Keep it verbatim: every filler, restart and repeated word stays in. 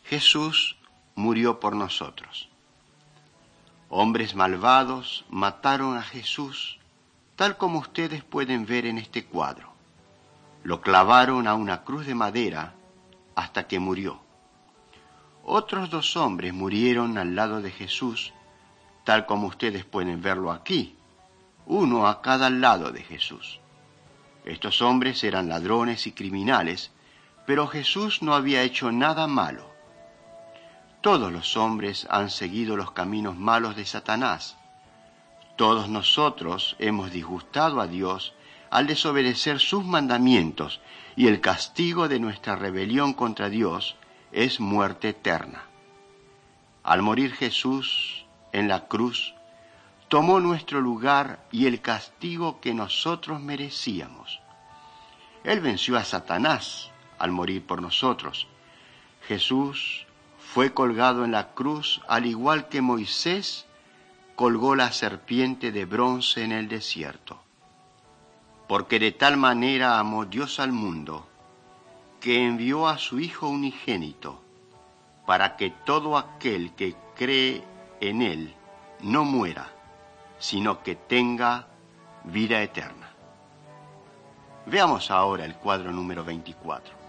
Jesús murió por nosotros. Hombres malvados mataron a Jesús, tal como ustedes pueden ver en este cuadro. Lo clavaron a una cruz de madera hasta que murió. Otros dos hombres murieron al lado de Jesús, tal como ustedes pueden verlo aquí, uno a cada lado de Jesús. Estos hombres eran ladrones y criminales, pero Jesús no había hecho nada malo. Todos los hombres han seguido los caminos malos de Satanás. Todos nosotros hemos disgustado a Dios al desobedecer sus mandamientos, y el castigo de nuestra rebelión contra Dios es muerte eterna. Al morir Jesús en la cruz, tomó nuestro lugar y el castigo que nosotros merecíamos. Él venció a Satanás al morir por nosotros. Jesús fue colgado en la cruz al igual que Moisés colgó la serpiente de bronce en el desierto. Porque de tal manera amó Dios al mundo, que envió a su Hijo unigénito, para que todo aquel que cree en Él no muera, sino que tenga vida eterna. Veamos ahora el cuadro número veinticuatro.